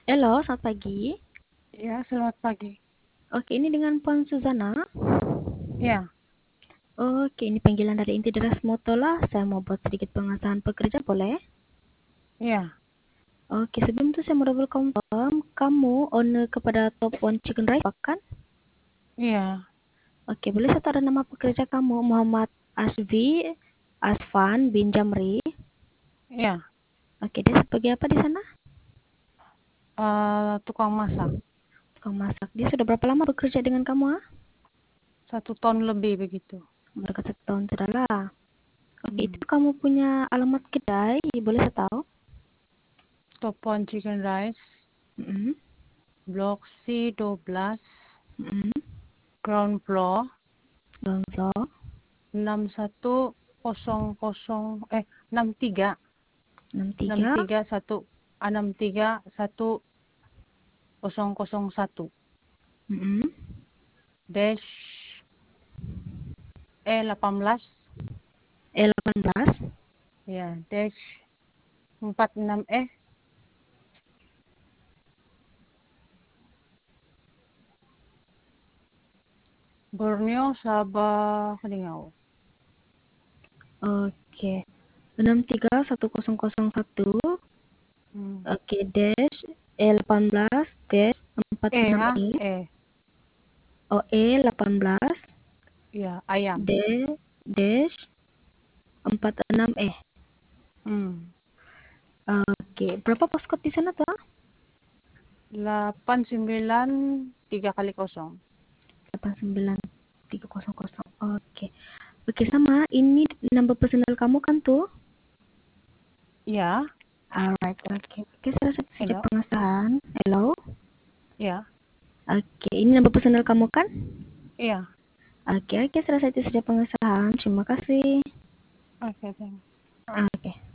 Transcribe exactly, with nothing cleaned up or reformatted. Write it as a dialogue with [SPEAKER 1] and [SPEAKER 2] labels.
[SPEAKER 1] Halo, selamat pagi.
[SPEAKER 2] Ya, selamat pagi.
[SPEAKER 1] Oke, ini dengan Puan Suzana.
[SPEAKER 2] Ya,
[SPEAKER 1] Oke, ini panggilan dari inti deras Motola. Saya mau buat sedikit pengesahan pekerja, boleh?
[SPEAKER 2] ya,
[SPEAKER 1] Oke, sebelum itu saya mau double confirm. Kamu owner kepada Top One Chicken Rice, kan?
[SPEAKER 2] iya,
[SPEAKER 1] Oke, boleh saya taruh nama pekerja kamu? Muhammad Asvi Asfan bin Jamri.
[SPEAKER 2] iya.
[SPEAKER 1] Oke, dia sebagai apa di sana?
[SPEAKER 2] Eh, tukang masak.
[SPEAKER 1] Tukang masak. Dia sudah berapa lama bekerja dengan kamu, ah?
[SPEAKER 2] Satu tahun lebih begitu.
[SPEAKER 1] Berkat satu tahun sudah lah. Oke, itu
[SPEAKER 2] Hmm.
[SPEAKER 1] kamu punya alamat kedai, boleh saya tahu?
[SPEAKER 2] Top One Chicken Rice,
[SPEAKER 1] Mm-mm.
[SPEAKER 2] Blok C dua belas,
[SPEAKER 1] Mm-mm.
[SPEAKER 2] ground floor,
[SPEAKER 1] Gonzo.
[SPEAKER 2] enam satu nol nol eh enam tiga
[SPEAKER 1] enam
[SPEAKER 2] enam
[SPEAKER 1] tiga
[SPEAKER 2] tiga satu enam tiga satu nol nol satu
[SPEAKER 1] mm-mm.
[SPEAKER 2] dash E delapan belas,
[SPEAKER 1] E delapan belas
[SPEAKER 2] ya dash empat enam E Borneo Sabah Riau.
[SPEAKER 1] oke enam tiga satu nol nol satu
[SPEAKER 2] Hmm.
[SPEAKER 1] oke dash E delapan belas dash empat
[SPEAKER 2] E
[SPEAKER 1] enam
[SPEAKER 2] ya,
[SPEAKER 1] E
[SPEAKER 2] E
[SPEAKER 1] oh E delapan belas
[SPEAKER 2] ya ayam.
[SPEAKER 1] D dash empat enam E.
[SPEAKER 2] Hmm.
[SPEAKER 1] Oke, berapa postcode di sana tuh?
[SPEAKER 2] delapan sembilan tiga kali kosong.
[SPEAKER 1] delapan sembilan tiga nol nol. Oke. Oke, sama ini number personal kamu kan tuh?
[SPEAKER 2] Ya,
[SPEAKER 1] Alright, oke. Oke, saya rasa sejak
[SPEAKER 2] hello.
[SPEAKER 1] pengesahan. Hello.
[SPEAKER 2] Ya,
[SPEAKER 1] Oke, ini number personal kamu kan?
[SPEAKER 2] iya.
[SPEAKER 1] Oke, oke, selesai itu sudah pengesahan. Terima kasih.
[SPEAKER 2] Oke, thank
[SPEAKER 1] Oke.